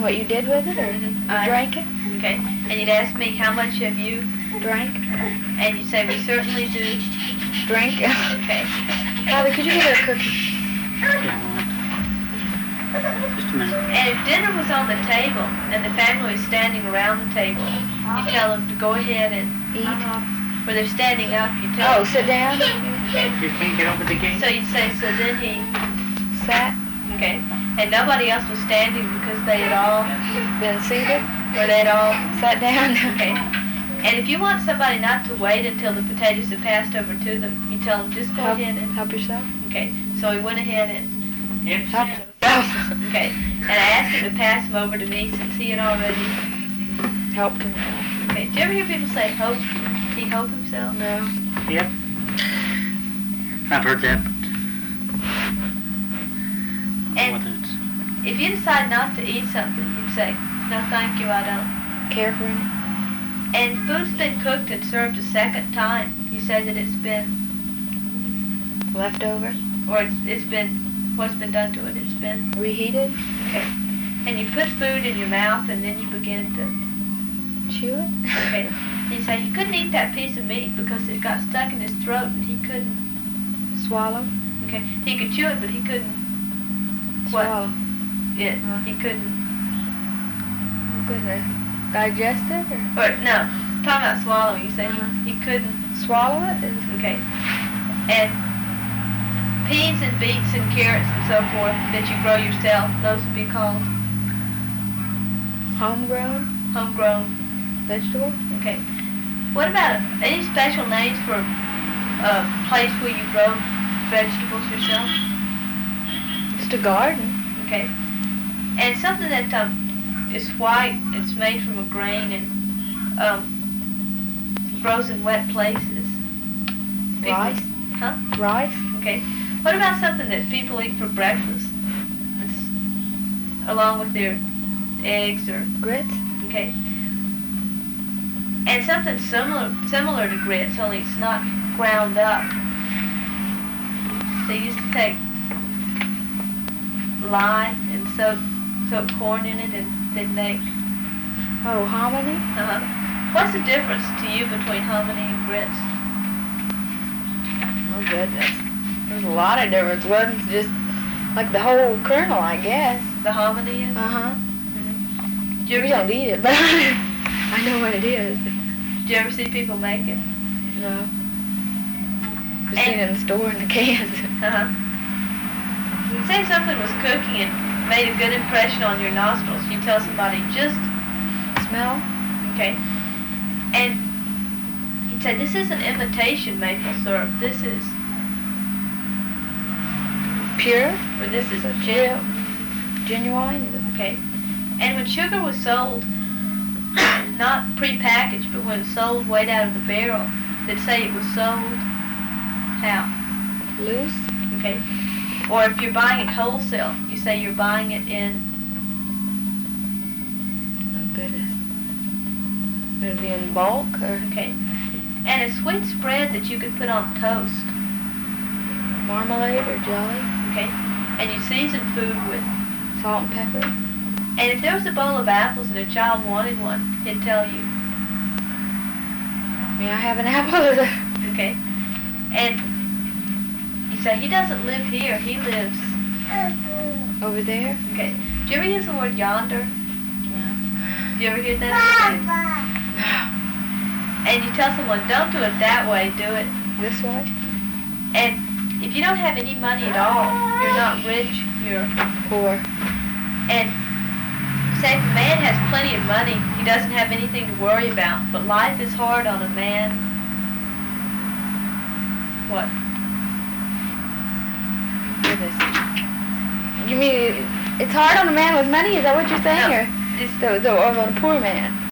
what you did with it, or drank it? Okay. And you'd ask me, how much have you Drank? And you'd say, we certainly do. Drink? Okay. Father, could you get her a cookie? Yeah, just a minute. And if dinner was on the table and the family was standing around the table, you tell them to go ahead and Eat? Or they're standing up, you tell them. Sit down? You can't get over the gate? So you'd say, so then he Sat? Okay. And nobody else was standing because they had all Been seated? or they'd all Sat down? Okay. And if you want somebody not to wait until the potatoes have passed over to them, you tell them just go ahead and Help yourself? Okay. So he went ahead and Help yourself. okay. And I asked him to pass them over to me since he had already Helped himself. Okay. Do you ever hear people say hope? He hope himself? No. Yep. I've heard that, but And whether it's... if you decide not to eat something, you'd say, no thank you, I don't. Care for any? And food's been cooked and served a second time. You say that it's been, Leftovers? or it's been, what's been done to it? It's been, Reheated? okay. And you put food in your mouth and then you begin to, Chew it? okay. And you say he couldn't eat that piece of meat because it got stuck in his throat and he couldn't, Swallow? okay. He could chew it, but he couldn't, what? Swallow. It, he couldn't, Oh, goodness. Digest it, or? or no, talking about swallowing, you say he couldn't, Swallow it? okay. And peas and beets and carrots and so forth that you grow yourself, those would be called Homegrown? homegrown. Vegetable? Okay. What about any special names for a place where you grow vegetables yourself? Just a garden. Okay. And something that is white, it's made from a grain and grows in wet places. Rice? Huh? Rice? Okay. What about something that people eat for breakfast? It's along with their eggs or Grits? okay. And something similar to grits, only it's not ground up. They used to take lye and soak corn in it and then make. Oh, hominy? What's the difference to you between hominy and grits? Oh, goodness. There's a lot of difference. One's just like the whole kernel, I guess. The hominy is? Uh-huh. Do you We ever don't eat it, but I know what it is. Do you ever see people make it? No. Just seen it in the store in the cans. You say something was cooking and made a good impression on your nostrils. You tell somebody just Smell? okay. And you'd say, this isn't imitation maple syrup. This is Pure? or this is Real? Genuine? okay. And when sugar was sold, not pre-packaged, but when sold right out of the barrel, they'd say it was sold how? Loose? Okay. Or if you're buying it wholesale, you say you're buying it in. Oh, goodness. Would it be in bulk, or Okay. And a sweet spread that you could put on toast. marmalade, or jelly? Okay. And you season food with. Salt and pepper? And if there was a bowl of apples and a child wanted one, he'd tell you. May I have an apple? Okay. And you say, he doesn't live here, he lives. Over there? Okay. Do you ever use the word yonder? No. Do you ever hear that? And you tell someone, don't do it that way, do it. This way? And if you don't have any money at all, you're not rich, you're Poor. And say if a man has plenty of money, he doesn't have anything to worry about. But life is hard on a man. What? Goodness. You mean it's hard on a man with money? Is that what you're saying? No, Or it's on a poor man?